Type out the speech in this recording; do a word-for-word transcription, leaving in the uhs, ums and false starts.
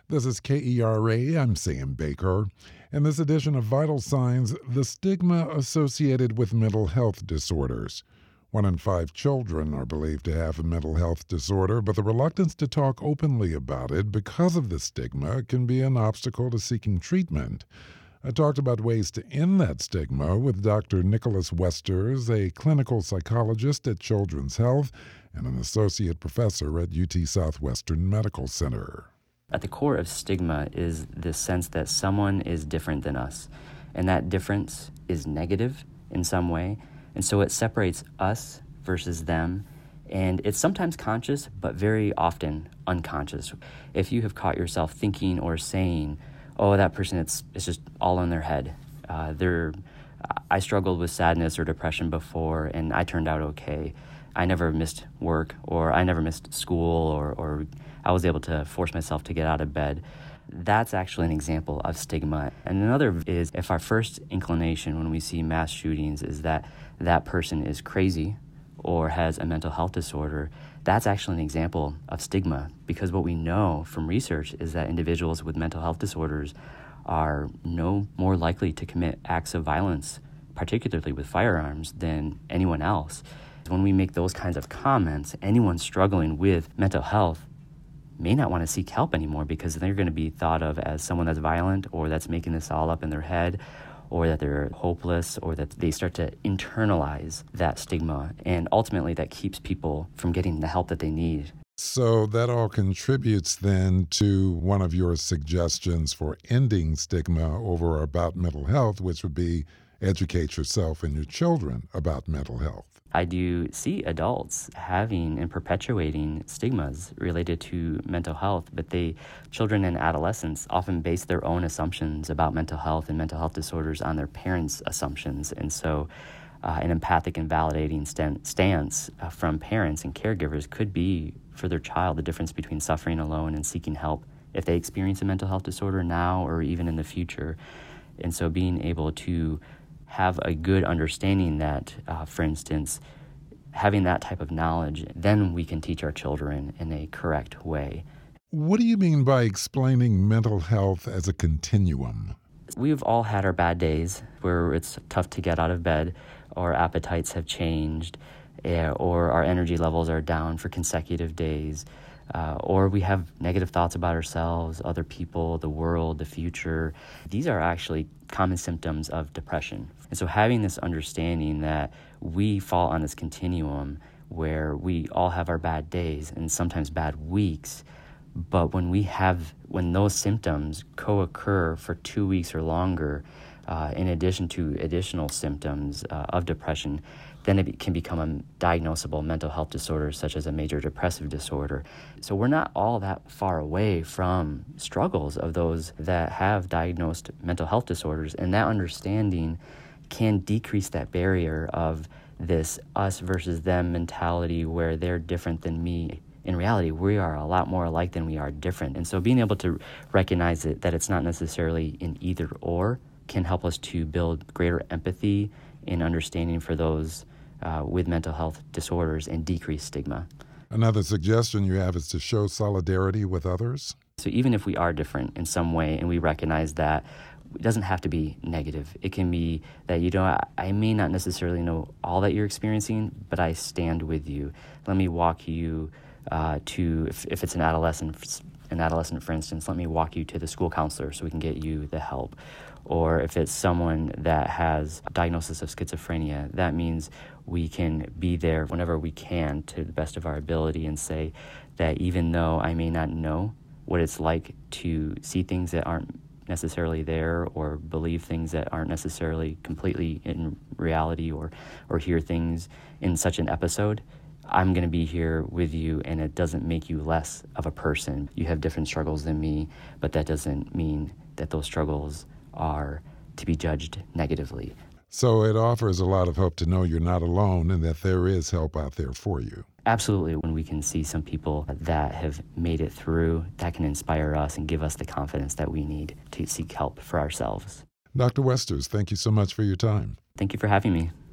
This is K E R A. I'm Sam Baker. In this edition of Vital Signs, the stigma associated with mental health disorders. One in five children are believed to have a mental health disorder, but the reluctance to talk openly about it because of the stigma can be an obstacle to seeking treatment. I talked about ways to end that stigma with Doctor Nicholas Westers, a clinical psychologist at Children's Health and an associate professor at U T Southwestern Medical Center. At the core of stigma is the sense that someone is different than us, and that difference is negative in some way, and so it separates us versus them, and it's sometimes conscious, but very often unconscious. If you have caught yourself thinking or saying, oh, that person, it's, it's just all in their head. Uh, they're, I struggled with sadness or depression before, and I turned out okay. I never missed work, or I never missed school, or, or I was able to force myself to get out of bed. That's actually an example of stigma. And another is if our first inclination when we see mass shootings is that that person is crazy or has a mental health disorder, that's actually an example of stigma, because what we know from research is that individuals with mental health disorders are no more likely to commit acts of violence, particularly with firearms, than anyone else. When we make those kinds of comments, anyone struggling with mental health may not want to seek help anymore because they're going to be thought of as someone that's violent or that's making this all up in their head, or that they're hopeless, or that they start to internalize that stigma. And ultimately that keeps people from getting the help that they need. So that all contributes then to one of your suggestions for ending stigma over or about mental health, which would be educate yourself and your children about mental health. I do see adults having and perpetuating stigmas related to mental health, but they, children and adolescents often base their own assumptions about mental health and mental health disorders on their parents' assumptions. And so uh, an empathic and validating st- stance uh, from parents and caregivers could be for their child the difference between suffering alone and seeking help if they experience a mental health disorder now or even in the future. And so being able to have a good understanding that, uh, for instance, having that type of knowledge, then we can teach our children in a correct way. What do you mean by explaining mental health as a continuum? We've all had our bad days where it's tough to get out of bed, or appetites have changed, uh, or our energy levels are down for consecutive days. Uh, or we have negative thoughts about ourselves, other people, the world, the future. These are actually common symptoms of depression. And so having this understanding that we fall on this continuum where we all have our bad days and sometimes bad weeks, but when we have, when those symptoms co-occur for two weeks or longer, uh, in addition to additional symptoms uh, of depression, then it can become a diagnosable mental health disorder such as a major depressive disorder. So we're not all that far away from struggles of those that have diagnosed mental health disorders, and that understanding can decrease that barrier of this us versus them mentality where they're different than me. In reality, we are a lot more alike than we are different. And so being able to recognize it, that it's not necessarily an either or, can help us to build greater empathy and understanding for those uh, with mental health disorders and decrease stigma. Another suggestion you have is to show solidarity with others. So even if we are different in some way and we recognize that, it doesn't have to be negative. It can be that, you know, I may not necessarily know all that you're experiencing, but I stand with you. Let me walk you uh, to, if, if it's an adolescent, an adolescent, for instance, let me walk you to the school counselor so we can get you the help. Or if it's someone that has a diagnosis of schizophrenia, that means we can be there whenever we can to the best of our ability and say that even though I may not know what it's like to see things that aren't necessarily there, or believe things that aren't necessarily completely in reality, or, or hear things in such an episode, I'm going to be here with you, and it doesn't make you less of a person. You have different struggles than me, but that doesn't mean that those struggles are to be judged negatively. So it offers a lot of hope to know you're not alone and that there is help out there for you. Absolutely. When we can see some people that have made it through, that can inspire us and give us the confidence that we need to seek help for ourselves. Doctor Westers, thank you so much for your time. Thank you for having me.